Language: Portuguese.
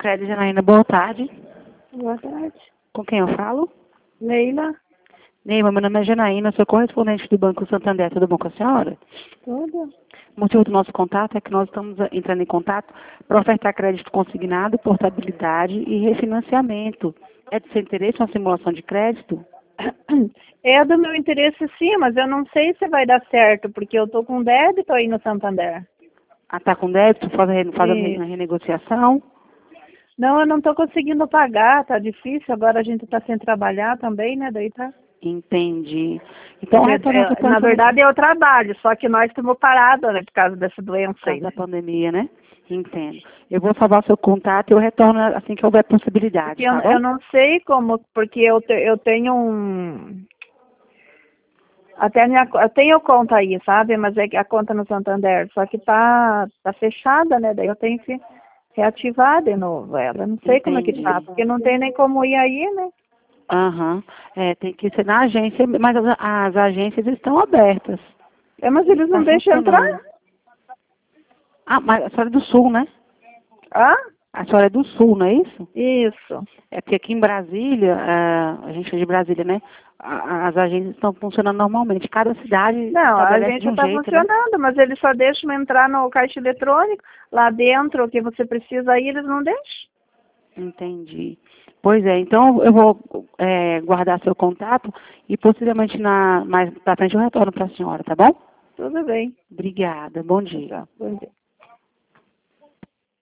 Crédito, Janaína, boa tarde. Boa tarde. Com quem eu falo? Leila. Neima, meu nome é Janaína, sou correspondente do Banco Santander. Tudo bom com a senhora? Tudo? O motivo do nosso contato é que nós estamos entrando em contato para ofertar crédito consignado, portabilidade e refinanciamento. É de seu interesse uma simulação de crédito? É do meu interesse sim, mas eu não sei se vai dar certo, porque eu tô com débito aí no Santander. Ah, tá com débito? Faz a E... renegociação? Não, eu não tô conseguindo pagar, tá difícil. Agora a gente tá sem trabalhar também, né? Daí tá. Entendi. Então, retornando ao Na verdade eu trabalho, só que nós estamos parados, né? Por causa dessa doença por aí, causa da né? pandemia, né? Entendo. Eu vou salvar o seu contato e eu retorno assim que houver possibilidade, Porque tá bom? eu não sei como, porque eu tenho um... eu tenho conta aí, sabe? Mas é que a conta no Santander, só que tá fechada, né? Daí eu tenho que reativar de novo ela. Não sei como é que Entendi. tá, porque não tem nem como ir aí, né? Aham. É, tem que ser na agência, mas as agências estão abertas. É, mas eles Está não deixam entrar. funcionando. Ah, mas a senhora é do Sul, né? Ah? A senhora é do Sul, não é isso? Isso. É porque aqui em Brasília, a gente é de Brasília, né? As agências estão funcionando normalmente. Cada cidade Não, a estabelece de agência um está jeito, né? funcionando, mas eles só deixam entrar no caixa eletrônico. Lá dentro, o que você precisa aí, eles não deixam. Entendi. Pois é, então eu vou guardar seu contato e possivelmente mais pra frente eu retorno para a senhora, tá bom? Tudo bem. Obrigada. Bom dia. Tá, bom dia.